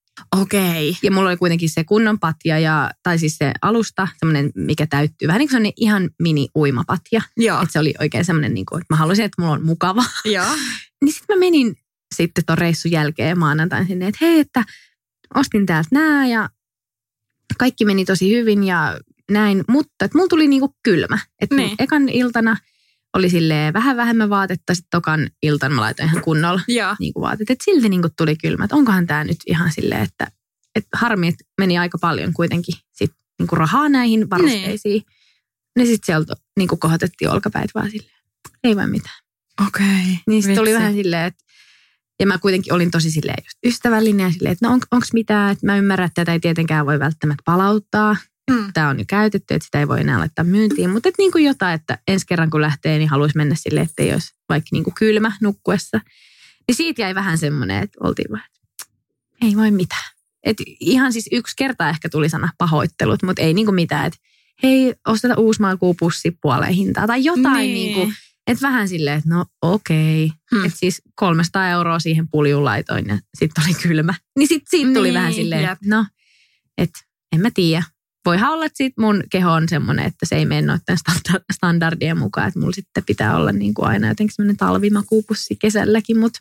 Okei. Ja mulla oli kuitenkin se kunnon patja, tai siis se alusta, semmoinen, mikä täyttyy. Vähän niin kuin semmoinen ihan mini-uimapatja. Joo. Että se oli oikein semmoinen, niin kuin, että mä halusin, että mulla on mukava. Joo. Niin sitten mä menin sitten ton reissun jälkeen maanantain sinne, että hei, että ostin täältä nää ja kaikki meni tosi hyvin ja näin. Mutta että mulla tuli niin kuin kylmä. Että ekan iltana oli silleen vähän vähemmän vaatetta, sitten tokan iltana mä laitoin ihan kunnolla niin kuin vaatetta. Että silti niin kuin tuli kylmä, että onkohan tämä nyt ihan silleen, että harmi, että meni aika paljon kuitenkin sit niin kuin rahaa näihin varusteisiin. Niin sitten sieltä niin kuin kohotettiin olkapäät vaan silleen, ei vai mitään. Okei. Niin sitten oli vähän silleen, että ja mä kuitenkin olin tosi silleen just ystävällinen ja silleen, että no onko mitään, että mä ymmärrän, että tätä ei tietenkään voi välttämättä palauttaa. Tämä on jo käytetty, että sitä ei voi enää laittaa myyntiin. Mutta niin kuin jotain, että ensi kerran kun lähtee, niin haluaisi mennä silleen, että ei olisi vaikka niin kuin kylmä nukkuessa. Niin siitä jäi vähän semmoinen, että oltiin vaan, että ei voi mitään. Että ihan siis 1 kerta ehkä tuli sana pahoittelut, mutta ei niin kuin mitään, että hei, osteta uusi makuupussi puoleen hintaa tai jotain niin kuin. Että vähän silleen, että no okei. Että siis 300 € siihen puljuun laitoin ja sitten oli kylmä. Niin sitten siitä tuli vähän silleen, että no, että en mä tiedä. Voihan olla, että sit mun keho on semmoinen, että se ei mene noiden standardien mukaan, että mulla sitten pitää olla niin kuin aina jotenkin semmoinen talvimakuupussi kesälläkin, mutta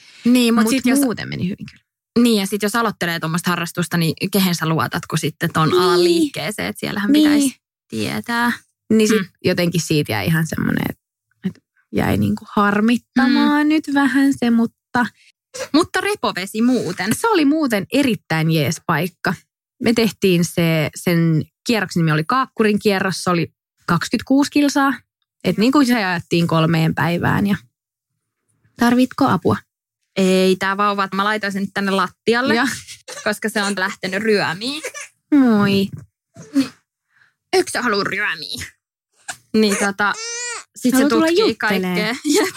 muuten meni hyvin kyllä. Niin ja sitten jos aloittelee tuommoista harrastusta, niin kehen sä luotat, kun sitten ton alan liikkeeseen, että siellähän pitäisi tietää. Niin sit jotenkin siitä jäi ihan semmoinen, että jäi niinku harmittamaan nyt vähän se, mutta... Mutta repovesi muuten. Se oli muuten erittäin jees paikka. Me tehtiin sen kierroksen nimi oli Kaakkurin kierros, se oli 26 kilsaa. Että niin kuin se ajattiin 3 päivään ja tarvitko apua? Ei, tää vauva, mä laitoin sen nyt tänne lattialle, koska se on lähtenyt ryömiin. Moi. Niin. Eikö sä halua ryömiä? Niin sit se tutkii kaikkea.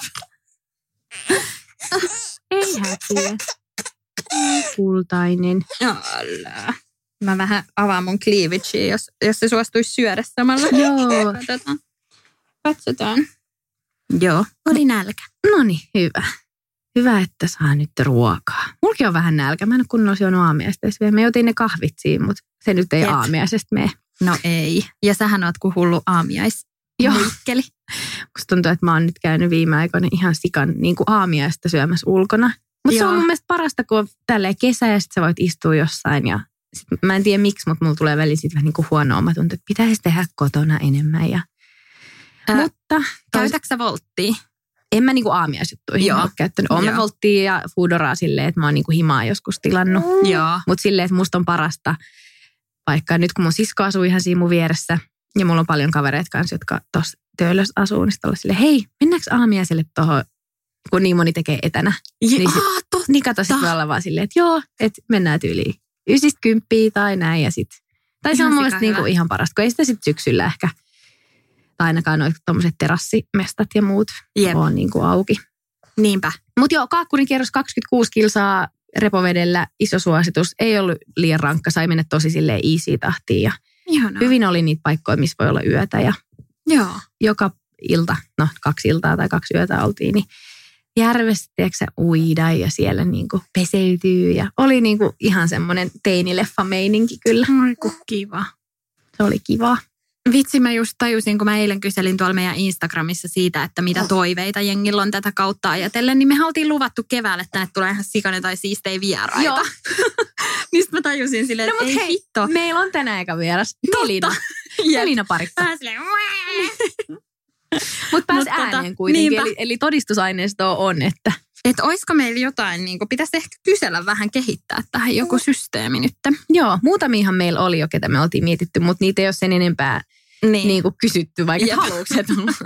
Ei hätiä. Kultainen. Älä. Mä vähän avaan mun cleavagea, jos se suostuisi syödä samalla. Joo. Katsotaan. Joo, oli nälkä. Noniin, hyvä. Hyvä, että saa nyt ruokaa. Mulki on vähän nälkä. Mä en ole kunnolla syönyt aamiaista vielä. Me otin ne kahvit siinä, mutta se nyt ei aamiaisesta mene. No ei. Ja sähän oot kuin hullu aamiaismuikkeli. Musta tuntuu, että mä oon nyt käynyt viime aikoina ihan sikan niin kuin aamiaista syömässä ulkona. Mutta se on mun mielestä parasta, kun on tälleen kesä ja sit sä voit istua jossain. Ja sit, mä en tiedä miksi, mutta mulla tulee väliin siitä vähän niin kuin huono omatunto, että pitäisi tehdä kotona enemmän. Mutta käytätkö sä Volttia? En mä niinku aamiaisjuttuihin ole käyttänyt. Oon mä Volttia ja Foodoraa silleen, että mä oon niinku himaa joskus tilannut. Mutta silleen, että musta on parasta, vaikka nyt kun mun sisko asuu ihan siinä mun vieressä ja mulla on paljon kavereita kanssa, jotka tuossa Töölössä asuu, niin sitten olla silleen, hei, mennäänkö aamiaiselle tuohon, kun niin moni tekee etänä. Niin kato, sit voi olla vaan silleen, että joo, että mennään tyyliin 9-10 tai näin ja sit. Tai se on mun mielestä niinku ihan parasta, kun ei sitä sit syksyllä ehkä. Tai ainakaan noin tommoset terassimestat ja muut on niin kuin auki. Niinpä. Mutta joo, Kaakkurin kierros 26 kilsaa repovedellä, iso suositus. Ei ollut liian rankka, sai mennä tosi silleen easy tahtiin. Ja hyvin oli niitä paikkoja, missä voi olla yötä. Ja joka ilta, 2 iltaa tai 2 yötä oltiin, niin järvessä, tiedätkö, uida ja siellä niinku peseytyy. Ja oli niinku ihan semmoinen teinileffa-meininki kyllä. Kiva. Se oli kiva. Vitsi, mä just tajusin, kun mä eilen kyselin tuolla meidän Instagramissa siitä, että mitä toiveita jengillä on tätä kautta ajatellen, niin me oltiin luvattu keväälle, että tänne tulee ihan sikana tai siistejä vieraita. Joo. Mistä mä tajusin silleen, että ei hitto. Meillä on tänään eka vieras. Melina parikka. Vähän silleen, Mutta pääsi ääneen kuitenkin, eli todistusaineistoa on, että... Että olisiko meillä jotain, niin pitäisi ehkä kysellä vähän kehittää tähän joku systeemi nyt. Joo, muutamiahan meillä oli jo, ketä me oltiin mietitty, mutta niitä ei ole sen enempää niin kuin kysytty, vaikka haluukset.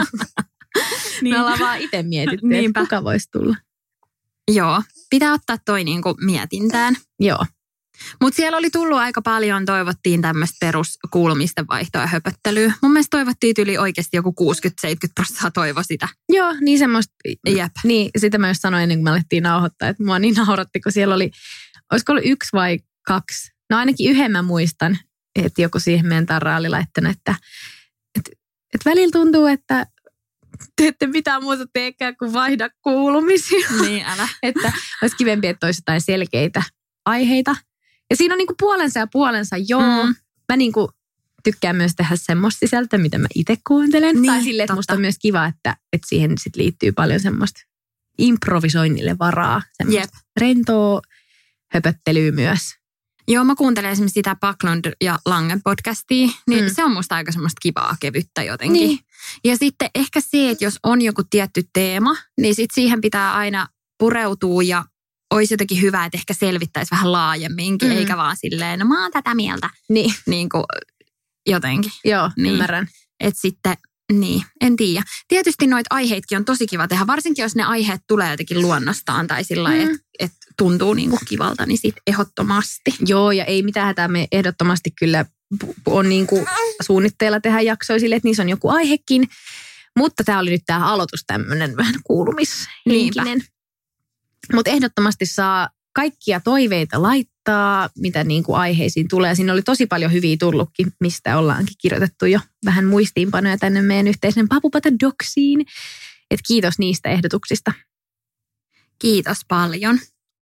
Me ollaan vaan itse mietitty, että kuka voisi tulla. Joo, pitää ottaa toi niin kuin mietintään. Joo. Mutta siellä oli tullut aika paljon, toivottiin tämmöistä peruskuulumisten vaihtoa ja höpöttelyä. Mun mielestä toivottiin yli oikeasti joku 60-70% toivo sitä. Joo, niin semmoista. Jep. Niin, sitä mä just sanoin ennen kuin me alettiin nauhoittaa, että mua niin nauratti, kun siellä oli, olisiko ollut 1 vai 2. No ainakin yhden mä muistan, että joku siihen meidän tarraan oli laittanut, että välillä tuntuu, että te ette mitään muuta teekään kuin vaihda kuulumisia. Niin, älä. Että olisi kivempi, että olisi jotain selkeitä aiheita. Ja siinä on niinku puolensa ja puolensa, joo. Mä niinku tykkään myös tehdä semmoista sisältöä, mitä mä itse kuuntelen. Niin, tai silleen, että musta on myös kiva, että siihen sit liittyy paljon semmoista improvisoinnille varaa. Semmoista rentoa höpöttelyä myös. Joo, mä kuuntelen esimerkiksi sitä Backlund ja Langen podcastia, niin se on musta aika semmoista kivaa kevyttä jotenkin. Niin. Ja sitten ehkä se, että jos on joku tietty teema, niin sit siihen pitää aina pureutua ja olisi jotenkin hyvä, että ehkä selvittäisi vähän laajemminkin, eikä vaan silleen, no mä oon tätä mieltä. Niin kuin jotenkin. Joo, ymmärrän. Että sitten, niin, en tiedä. Tietysti noita aiheitkin on tosi kiva tehdä, varsinkin jos ne aiheet tulee jotenkin luonnostaan tai sillä lailla, että tuntuu niin kuin kivalta, niin sit ehdottomasti. Joo, ja ei mitään hätää, me ehdottomasti kyllä on niin kuin suunnitteilla tehdä jaksoja sille, että niissä on joku aihekin. Mutta tämä oli nyt tämä aloitus tämmöinen vähän kuulumishenkinen. Mutta ehdottomasti saa kaikkia toiveita laittaa, mitä niin kuin aiheisiin tulee. Siinä oli tosi paljon hyviä tullutkin, mistä ollaankin kirjoitettu jo vähän muistiinpanoja tänne meidän yhteisen Papupata Doksiin. Et kiitos niistä ehdotuksista. Kiitos paljon.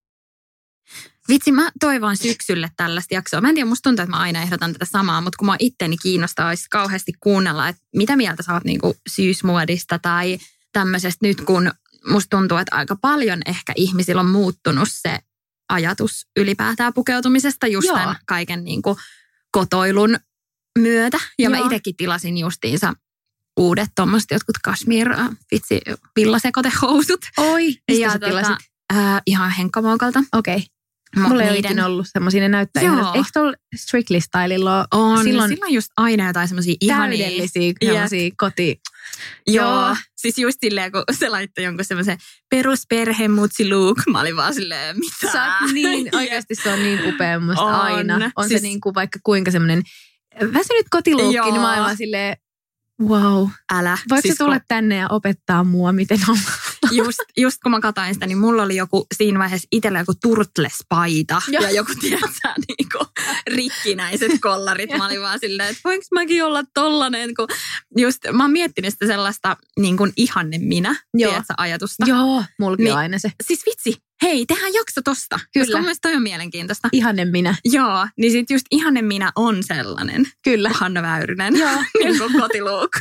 Vitsi, mä toivon syksylle tällaista jaksoa. Mä en tiedä, musta tuntuu, että mä aina ehdotan tätä samaa, mutta kun mä itteni kiinnostaa, olisi kauheasti kuunnella, että mitä mieltä sä oot niin kuin syysmuodista tai tämmöisestä nyt, kun musta tuntuu, että aika paljon ehkä ihmisillä on muuttunut se ajatus ylipäätään pukeutumisesta just tämän kaiken niin kuin kotoilun myötä. Ja mä itsekin tilasin justiinsa uudet tommoset jotkut vitsi, villasekotehousut. Oi, mistä sä tilasit? Ihan Henkkamoukalta. Okei. Okay. Mulla ei ikinä ollut semmosia, ne näyttää ihan. Eikö tuolla Strictly Stylella on? Silloin just aina jotain semmosia ihania. Täydellisiä semmosia koti. Joo. Siis just silleen, kun se laittoi jonkun semmoisen perusperhemutsi look. Mä olin vaan silleen, mitä? Sä oot niin, oikeasti se on niin upea musta aina. On siis, se niin kuin vaikka kuinka semmoinen väsynyt kotiluukki, niin mä oon silleen, wow. Älä. Voitko siis tulla tänne ja opettaa mua, miten on? Just kun mä katsoin sitä, niin mulla oli joku siinä vaiheessa itsellä joku turtles-paita ja joku, tiedätkö, niinku rikkinäiset kollarit. Mä olin vaan silleen, että voinko mäkin olla tollanen, kun just mä oon miettinyt sitä sellaista niin kuin ihanne minä, tiedätkö, ajatusta. Joo, mullakin niin, aina se. Siis vitsi, hei, tehdään jakso tosta. Kyllä. Koska mun mielestä toi on mielenkiintoista. Ihanne minä. Joo, niin sit just ihanne minä on sellainen. Kyllä. Hanna Väyrynen. Joo. Niin kuin kotiluuk.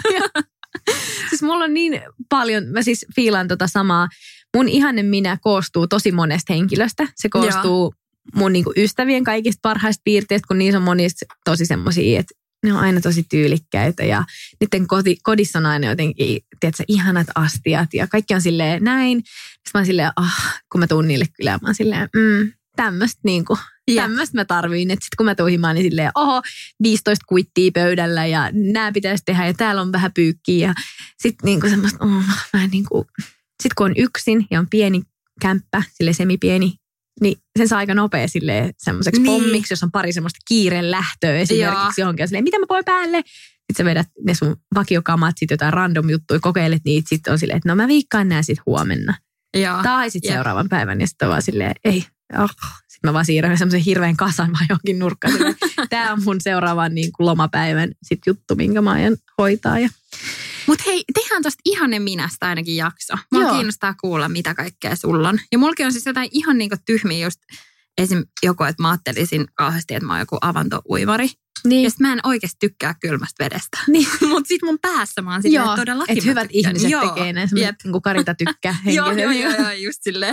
Siis mulla on niin paljon, mä siis fiilaan tota samaa. Mun ihanne minä koostuu tosi monesta henkilöstä. Se koostuu mun niinku ystävien kaikista parhaista piirteistä, kun niissä on monista tosi semmosia, että ne on aina tosi tyylikkäitä ja niiden kodissa on aina jotenkin, tiedätkö, ihanat astiat ja kaikki on silleen näin. Sitten mä oon silleen, kun mä tuun niille kylään, mä oon silleen, tämmöistä niinku, tämmöistä mä tarviin. Että sit kun mä tuun himaan, niin silleen, 15 kuittia pöydällä ja nää pitäisi tehdä ja täällä on vähän pyykkiä. Ja sit niinku semmoista, vähän niinku, sit kun on yksin ja on pieni kämppä, silleen semipieni, niin sen saa aika nopea silleen semmoiseksi pommiksi, jos on pari semmoista kiireen lähtöä esimerkiksi johonkin. Silleen, mitä mä voin päälle? Sitten sä vedät ne sun vakiokamat, sit jotain random juttuja, kokeilet niitä. Sitten on silleen, että no mä viikkaan nää sit huomenna. Joo. Tai sit seuraavan päivän ja sitten on vaan silleen, ei. Sitten mä vaan siirrän semmoisen hirveän kasan vaan johonkin nurkkaan. Tää on mun seuraavan niin kuin lomapäivän sit juttu, minkä mä aion hoitaa. Mutta hei, tehdään tosta ihanne minästä ainakin jakso. Mua kiinnostaa kuulla, mitä kaikkea sulla on. Ja mullakin on siis jotain ihan niinku tyhmiä just esim. Joku, että mä ajattelisin kauheasti, että mä oon joku avantouimari. Niin. Ja sit mä en oikeasti tykkää kylmästä vedestä. Niin. Mutta sit mun päässä mä oon silleen, että todellakin että hyvät tykkään. Ihmiset tekee näin, semmoinen niin kuin Karita tykkää henkilöä. Joo, just silleen.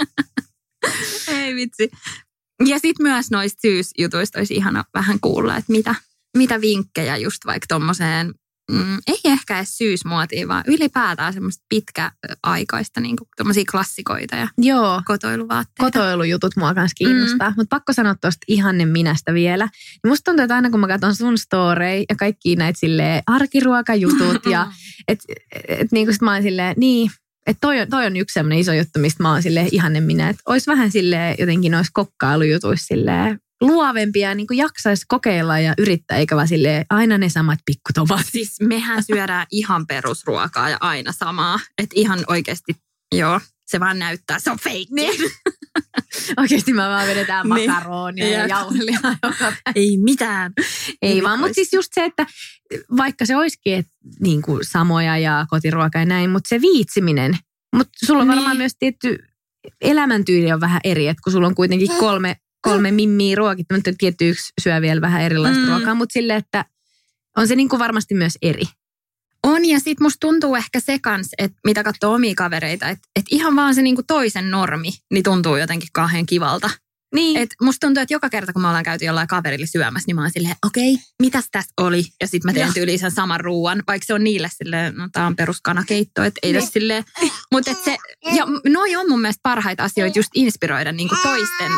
Ei vitsi. Ja sit myös noista syysjutuista olisi ihana vähän kuulla, että mitä vinkkejä just vaikka tommoseen, ei ehkä edes syysmuotiin, vaan ylipäätään semmoista pitkäaikaista niin kuin tommosia klassikoita ja kotoiluvaatteita. Kotoilujutut mua kanssa kiinnostaa. Mutta pakko sanoa tuosta ihanne minästä vielä. Niin musta tuntuu, että aina kun mä katson sun storeja ja kaikki näitä silleen arkiruokajutut ja et niin kuin sit mä oon silleen, niin, että toi on yksi sellainen iso juttu, mistä mä oon silleen ihanne minä. Että ois vähän silleen jotenkin noissa kokkailujutuissa silleen luovempia, niin kuin jaksaisi kokeilla ja yrittää, eikä vaan silleen aina ne samat pikkutomaatit. Siis mehän syödään ihan perusruokaa ja aina samaa. Että ihan oikeasti, se vaan näyttää, se on fake. Niin. Oikeasti mä vaan vedetään makaronia ja jauhelia. Ei mitään. Ei vaan, mutta siis just se, että vaikka se olisikin niin kuin samoja ja kotiruoka ja näin, mutta se viitsiminen. Mutta sulla on varmaan myös tietty elämäntyyli on vähän eri, että kun sulla on kuitenkin kolme mimmiä ruokittu, mutta tietty yksi syö vielä vähän erilaista ruokaa, mutta silleen, että on se niin kuin varmasti myös eri. On, ja sit musta tuntuu ehkä se kans, että mitä katsoo omia kavereita, että ihan vaan se niinku toisen normi, niin tuntuu jotenkin kauhean kivalta. Niin. Et musta tuntuu, että joka kerta kun me ollaan käyty jollain kaverille syömässä, niin mä oon silleen, okei, mitäs tässä oli? Ja sit mä teen tyyliin sen saman ruuan, vaikka se on niille silleen, no tää on peruskanakeitto, että ei tässä silleen. Mutta se, ja noi on mun mielestä parhaita asioita just inspiroida niinku toisten,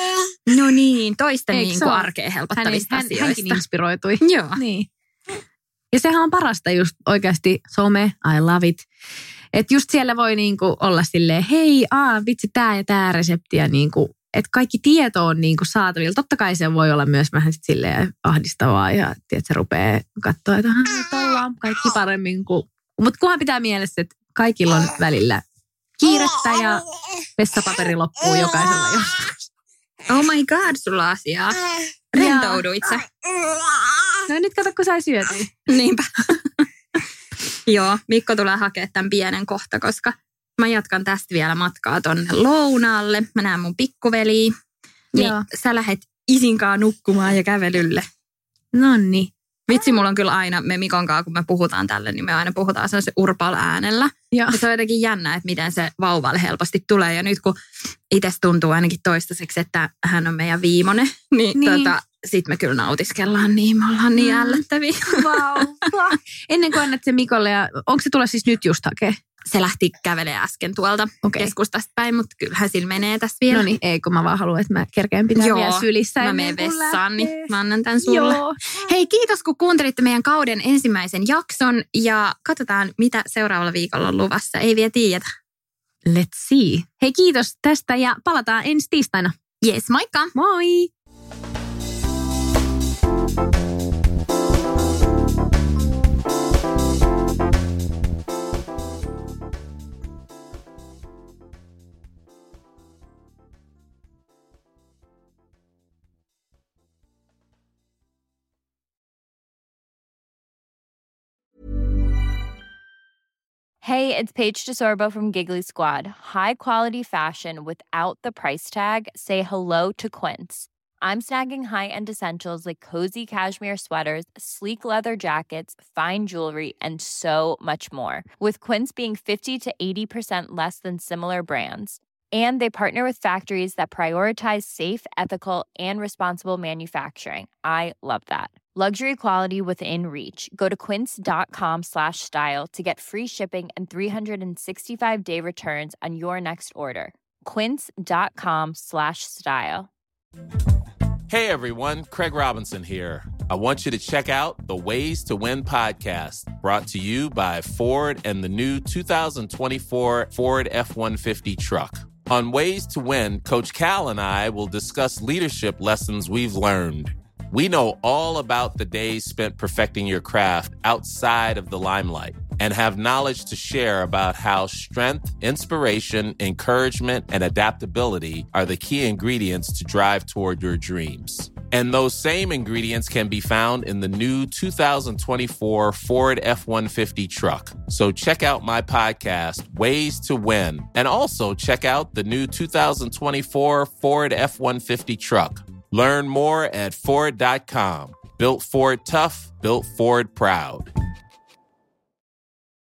toisten niinku arkea helpottavista asioista. Hänkin inspiroitui. Joo. Niin. Ja sehän on parasta just oikeasti some, I love it. Että just siellä voi niinku olla silleen, hei, vitsi tää ja tää resepti ja niinku, että kaikki tieto on niinku saatavilla. Totta kai se voi olla myös vähän sit silleen ahdistavaa ja tiedät, se rupeaa katsoa, että tuolla on kaikki paremmin kuin. Mutta kunhan pitää mielessä, että kaikilla on välillä kiirettä ja vessapaperi loppuu jokaisella joskus. Oh my god, sulla asiaa. Rentouduit sä? No nyt kato, kun sai syötyä. Niinpä. Joo, Mikko tulee hakemaan tämän pienen kohta, koska mä jatkan tästä vielä matkaa tonne lounaalle. Mä näen mun pikkuveliä. Niin sä lähet isinkaan nukkumaan ja kävelylle. Nonni. Vitsi, mulla on kyllä aina, me Mikon kanssa, kun me puhutaan tälle, niin me aina puhutaan sellaisen urpal äänellä. Ja se on jotenkin jännä, että miten se vauvalle helposti tulee. Ja nyt kun itse tuntuu ainakin toistaiseksi, että hän on meidän viimonen, niin. sit me kyllä nautiskellaan niin, me ollaan niin ällöttäviä. Wow. Ennen kuin annat se Mikolle, ja onko se tulla siis nyt just hakee? Se lähti kävelemään äsken tuolta keskustasta päin, mutta kyllähän sillä menee tässä vielä. No niin, ei kun mä vaan haluan, että mä kerkeen pitää vielä sylissä. Mä menen vessaan, niin mä annan tän sulle. Joo. Hei, kiitos kun kuuntelitte meidän kauden ensimmäisen jakson ja katsotaan, mitä seuraavalla viikolla on luvassa. Ei vielä tiedetä. Let's see. Hei, kiitos tästä ja palataan ensi tiistaina. Yes, moikka! Moi! Hey, it's Paige DeSorbo from Giggly Squad. High quality fashion without the price tag. Say hello to Quince. I'm snagging high-end essentials like cozy cashmere sweaters, sleek leather jackets, fine jewelry, and so much more. With Quince being 50 to 80% less than similar brands. And they partner with factories that prioritize safe, ethical, and responsible manufacturing. I love that. Luxury quality within reach. Go to quince.com/style to get free shipping and 365-day returns on your next order. Quince.com/style. Hey everyone, Craig Robinson here. I want you to check out the Ways to Win podcast, brought to you by Ford and the new 2024 Ford F-150 truck. On Ways to Win, Coach Cal and I will discuss leadership lessons we've learned. We know all about the days spent perfecting your craft outside of the limelight and have knowledge to share about how strength, inspiration, encouragement, and adaptability are the key ingredients to drive toward your dreams. And those same ingredients can be found in the new 2024 Ford F-150 truck. So check out my podcast, Ways to Win, and also check out the new 2024 Ford F-150 truck. Learn more at Ford.com. Built Ford tough, built Ford proud.